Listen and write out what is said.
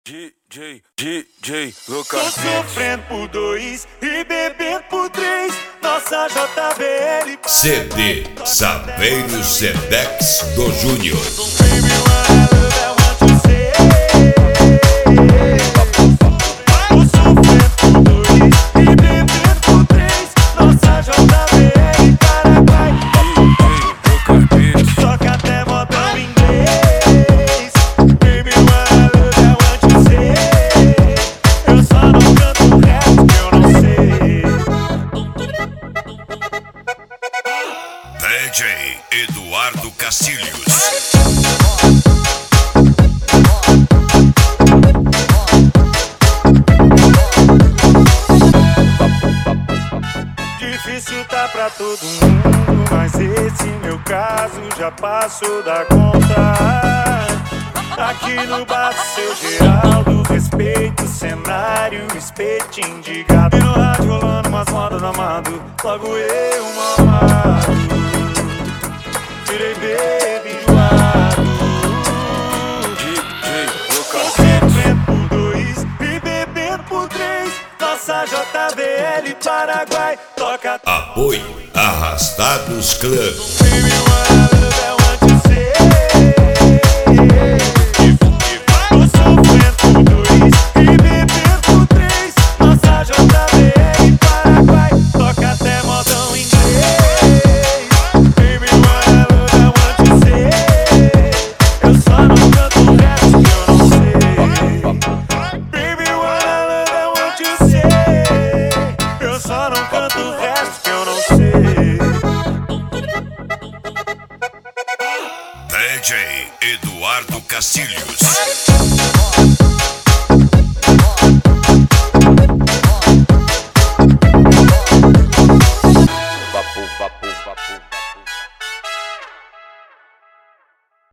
DJ Tô Lucas. sofrendo por 2 e bebendo por 3. Nossa JBL. CD Saveiros Sedex do Júnior. DJ Eduardo Castilhos. Difícil tá pra todo mundo, mas esse meu caso já passou da conta. Aqui no bar do seu Geraldo, respeito o cenário, espetinho de gato. E no rádio rolando umas modas do amado, logo eu mamado. Tirei baby enjoado. DJ Lucas. Sofrendo por 2 e bebendo por 3. Nossa JBL Paraguai toca. Apoio Arrastados Clã. Baby,